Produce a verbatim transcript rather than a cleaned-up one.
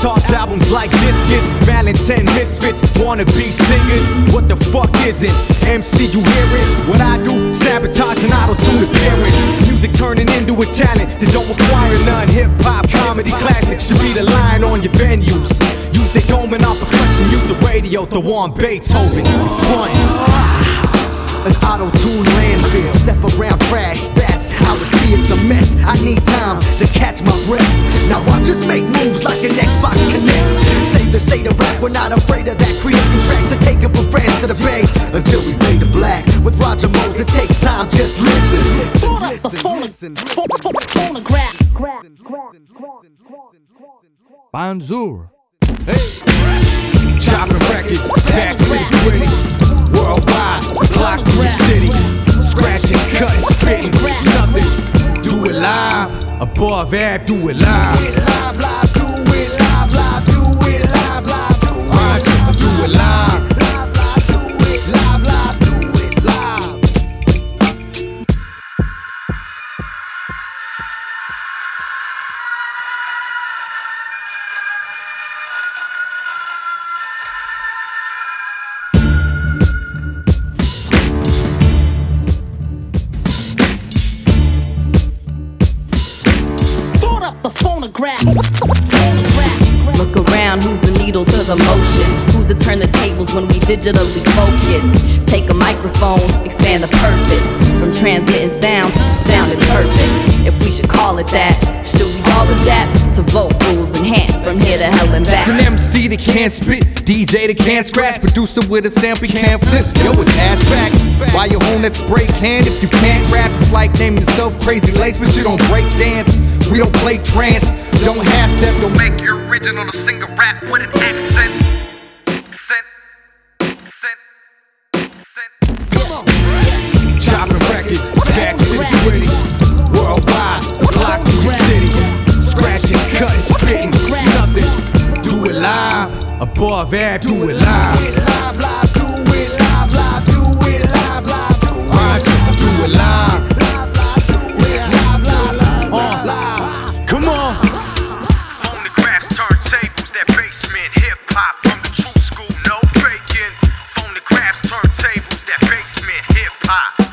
Toss albums like discus, Valentine misfits, wanna be singers. What the fuck is it? M C, you hear it? What I do? Sabotage and auto-tune appearance. Music turning into a talent that don't require none. Hip-hop, comedy, classic should be the line on your venues. Use the dome and off percussion, use the radio, throw on Beethoven. Fun. An auto-tune landfill, step around trash, that's how it feels. A mess, I need time to catch my breath. Now watch us make moves like an Xbox Connect. Save the state of rap, we're not afraid of that. Creating tracks and taking from France to the Bay until we fade to black. With Roger Mose, it takes time, just listen. Listen, listen, phonograph. Bonjour. Hey, chopping records, back to the gritty. Worldwide, block through the city. Scratching, cutting, spitting, it's nothing. Do it live, above air, do it live. Do it live, live, do it live, live, do it live, live, do it live. Do it live, live, live, do it live, live, do it live. The phonograph. Look around, who's the needle to the motion? Who's to turn the tables when we digitally focus? Take a microphone, expand the purpose. From transmitting sound to sounding perfect. If we should call it that, should we all adapt to vocals enhanced from here to hell and back? It's an M C that can't spit, D J that can't scratch, producer with a sample can't flip. Yo, it's ass back. While you own that spray can, if you can't rap, it's like naming yourself Crazy Lace, but you don't break dance. We don't play trance, don't half step, don't make your original to sing a rap with an accent. Accent, accent, accent. Come on. Chopping records, back to the gritty. Worldwide, block through the city. Scratching, cutting, spitting, it's nothing. Do it live, above air, do it live. Do it live, live, do it live, live, do it live, live, do it live. Do it live. Come on! Phonographs, turntables, that basement hip-hop from the true school, no faking. Phonographs, turntables, that basement hip-hop.